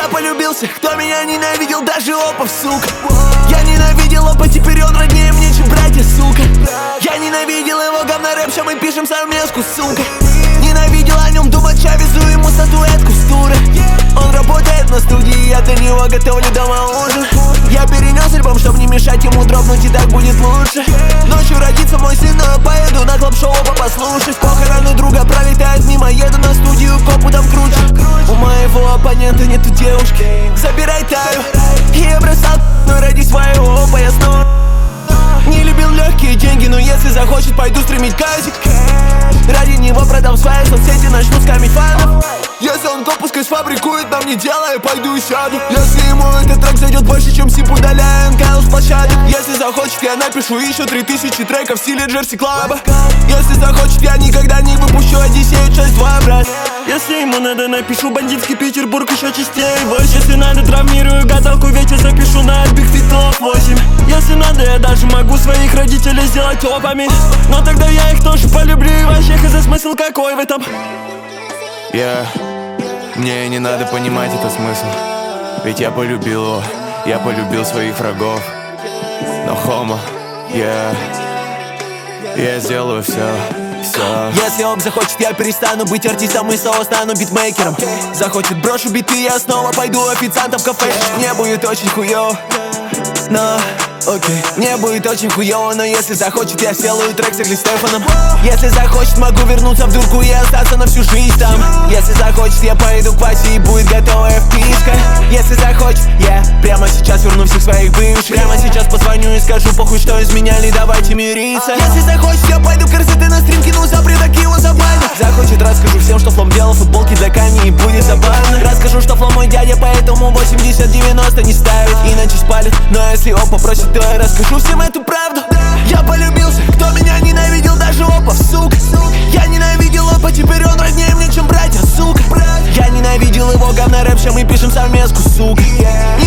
Я полюбился, кто меня ненавидел, даже Опов, сука. Я ненавидел Опа, теперь он роднее мне, чем братья, сука. Я ненавидел его говно-рэп, ща мы пишем совместку, сука. Ненавидел о нем думать, я везу ему статуэтку с тура. Он работает на студии, я для него готовлю дома ужин. Я перенес альбом, чтоб не мешать ему дропнуть, и так будет лучше. Ночью родится мой сын, но я поеду на клаб-шоу Опа послушать. Похороны друга пролетают мимо, еду на студию, копу там круче. У моего оппонента нету девушки, забирай Таю. И я бросал, но ради своего Опа я снова не любил легкие деньги, но если захочет, пойду стримить казик. Ради него продам свои соцсети, начну скамить фанов. Если он допускай сфабрикует, нам не делай, пойду и сяду. Если ему этот трек зайдет больше, чем Сип, удаляя НКЛ с площадок. Если захочет, я напишу еще 3000 треков в стиле Джерси Клаба. Если захочет, я никогда не выпущу Одиссею часть 2, брат. Если ему надо, напишу бандитский Петербург еще частей 8. Если надо, травмирую гадалку, ветер запишу на Big Fit Top 8. Если надо, я даже могу своих родителей сделать топами. Но тогда я их тоже полюблю, и вообще хз смысл какой в этом. Мне не надо понимать этот смысл, ведь я полюбил его, я полюбил своих врагов. Но хомо, я сделаю все. Если Оп захочет, я перестану быть артистом и снова стану битмейкером. Захочет, брошу биты, я снова пойду официантом в кафе. Мне будет очень хуёво, но окей. Мне будет очень хуёво, но если захочет, я сделаю трек с Игли Стефаном. Если захочет, могу вернуться в дурку и остаться на всю жизнь там. Если захочет, я поеду к Васе и будет готовая вписка. Если захочет, я прямо сейчас верну всех своих бывших. Прямо сейчас позвоню и скажу, похуй, что изменяли, давайте мириться. Если захочет, я пойду к РЗТ на стрим, кину запрет, так его забанят. Захочет, расскажу всем, что Флом делал футболки для Кани, и будет забавно. Расскажу, что Флом мой дядя, поэтому 80-90 не ставит, иначе спалит. Но если Оп попросит, то я расскажу всем эту правду. Я полюбился, кто меня ненавидел, даже Опов, сука. Я ненавидел Опа, теперь он роднее мне, чем братья, сука. Я ненавидел его говно-рэп, ща мы пишем совместку, сука.